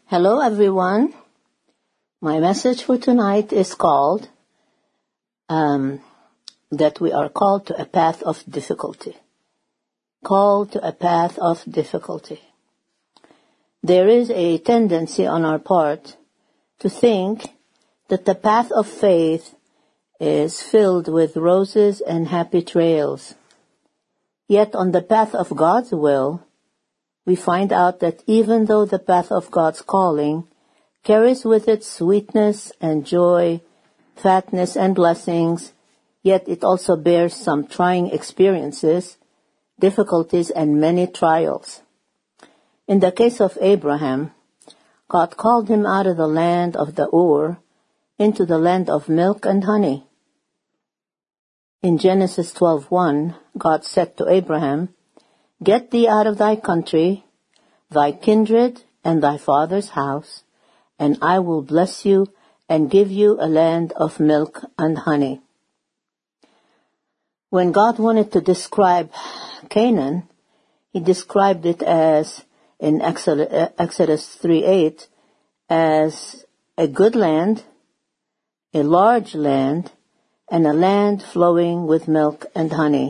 Hello everyone. My message for tonight is called that we are called to a path of difficulty. Called to a path of difficulty. There is a tendency on our part to think that the path of faith is filled with roses and happy trails. Yet on the path of God's will, we find out that even though the path of God's calling carries with it sweetness and joy, fatness and blessings, yet it also bears some trying experiences, difficulties, and many trials. In the case of Abraham, God called him out of the land of the Ur into the land of milk and honey. In Genesis 12:1, God said to Abraham, "Get thee out of thy country, thy kindred, and thy father's house, and I will bless you and give you a land of milk and honey." When God wanted to describe Canaan, he described it as, in Exodus 3:8, as a good land, a large land, and a land flowing with milk and honey.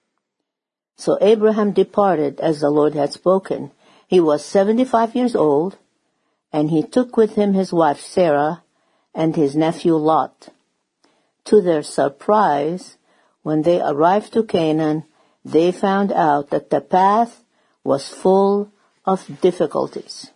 So Abraham departed as the Lord had spoken. He was 75 years old, and he took with him his wife Sarah and his nephew Lot. To their surprise, when they arrived to Canaan, they found out that the path was full of difficulties.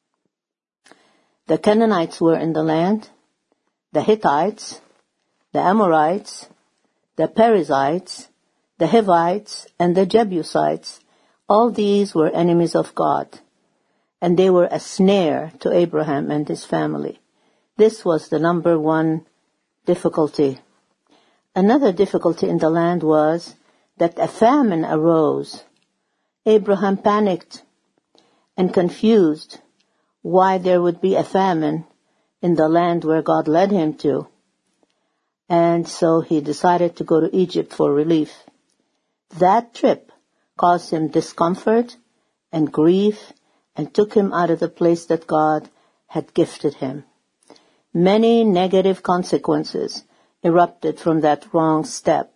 The Canaanites were in the land, the Hittites, the Amorites, the Perizzites, the Hivites, and the Jebusites. All these were enemies of God, and they were a snare to Abraham and his family. This was the number one difficulty. Another difficulty in the land was that a famine arose. Abraham panicked and confused why there would be a famine in the land where God led him to. And so he decided to go to Egypt for relief. That trip caused him discomfort and grief and took him out of the place that God had gifted him. Many negative consequences erupted from that wrong step.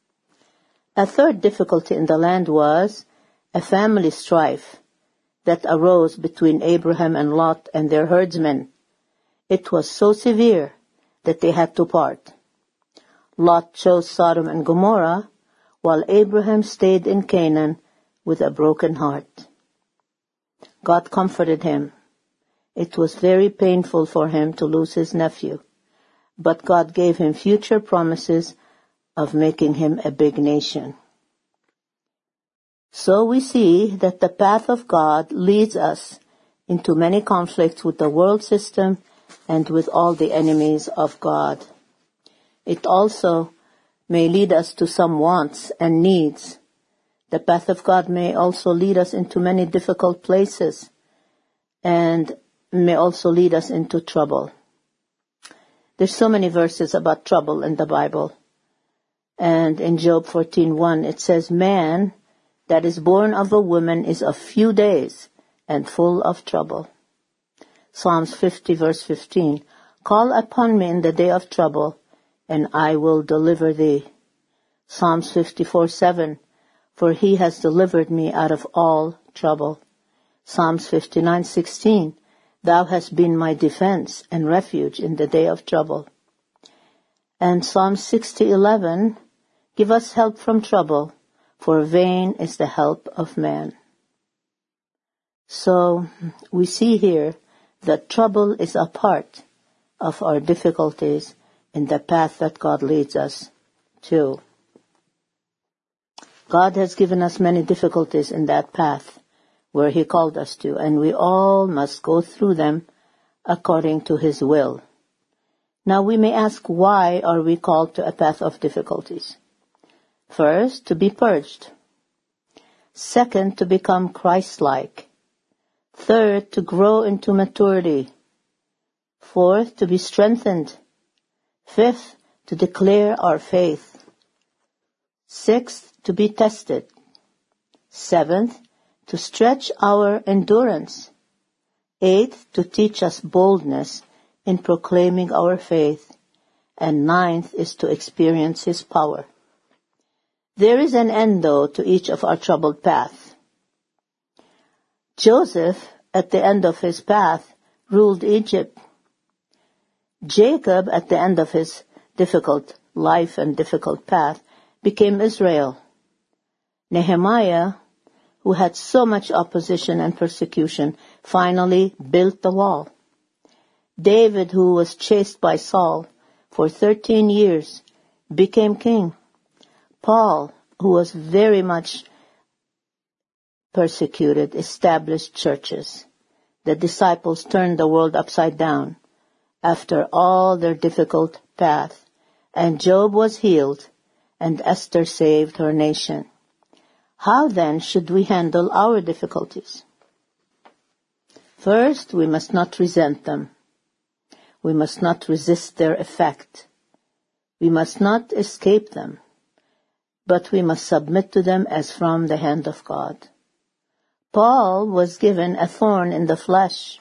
A third difficulty in the land was a family strife that arose between Abraham and Lot and their herdsmen. It was so severe that they had to part. Lot chose Sodom and Gomorrah, while Abraham stayed in Canaan with a broken heart. God comforted him. It was very painful for him to lose his nephew, but God gave him future promises of making him a big nation. So we see that the path of God leads us into many conflicts with the world system and with all the enemies of God. It also may lead us to some wants and needs. The path of God may also lead us into many difficult places and may also lead us into trouble. There's so many verses about trouble in the Bible. And in Job 14:1 it says, "Man that is born of a woman is of few days and full of trouble." Psalms 50 verse 15, "Call upon me in the day of trouble, and I will deliver thee." Psalms 54:7, "For he has delivered me out of all trouble." Psalms 59:16, "Thou hast been my defense and refuge in the day of trouble." And Psalm 60:11, "Give us help from trouble, for vain is the help of man." So we see here that trouble is a part of our difficulties in the path that God leads us to. God has given us many difficulties in that path where he called us to, and we all must go through them according to his will. Now we may ask, why are we called to a path of difficulties? First, to be purged. Second, to become Christ-like. Third, to grow into maturity. Fourth, to be strengthened. Fifth, to declare our faith. Sixth, to be tested. Seventh, to stretch our endurance. Eighth, to teach us boldness in proclaiming our faith. And ninth is to experience His power. There is an end, though, to each of our troubled paths. Joseph, at the end of his path, ruled Egypt. Jacob, at the end of his difficult life and difficult path, became Israel. Nehemiah, who had so much opposition and persecution, finally built the wall. David, who was chased by Saul for 13 years, became king. Paul, who was very much persecuted, established churches. The disciples turned the world upside down after all their difficult path, and Job was healed, and Esther saved her nation. How then should we handle our difficulties? First, we must not resent them. We must not resist their effect. We must not escape them, but we must submit to them as from the hand of God. Paul was given a thorn in the flesh,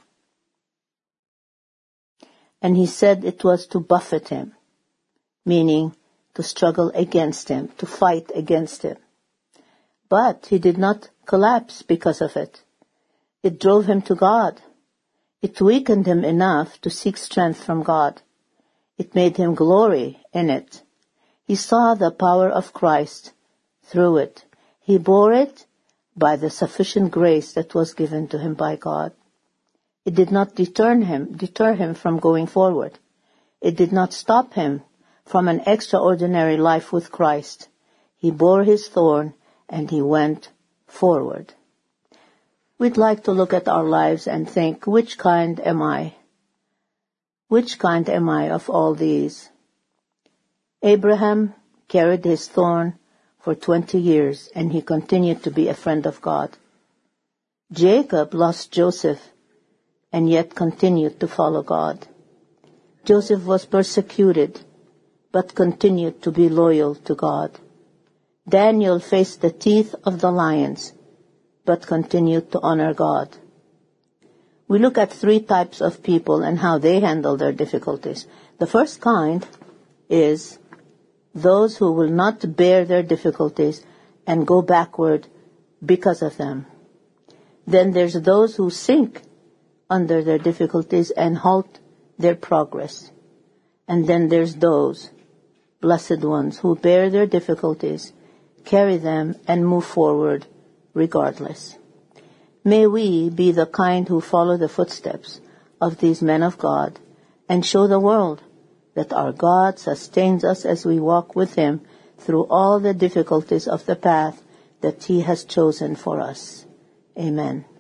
and he said it was to buffet him, meaning to struggle against him, to fight against him. But he did not collapse because of it. It drove him to God. It weakened him enough to seek strength from God. It made him glory in it. He saw the power of Christ through it. He bore it by the sufficient grace that was given to him by God. It did not deter him from going forward. It did not stop him from an extraordinary life with Christ. He bore his thorn and he went forward. We'd like to look at our lives and think, which kind am I? Which kind am I of all these? Abraham carried his thorn for 20 years, and he continued to be a friend of God. Jacob lost Joseph, and yet continued to follow God. Joseph was persecuted, but continued to be loyal to God. Daniel faced the teeth of the lions, but continued to honor God. We look at three types of people and how they handle their difficulties. The first kind is those who will not bear their difficulties and go backward because of them. Then there's those who sink under their difficulties and halt their progress. And then there's those blessed ones who bear their difficulties, carry them, and move forward regardless. May we be the kind who follow the footsteps of these men of God and show the world that our God sustains us as we walk with Him through all the difficulties of the path that He has chosen for us. Amen.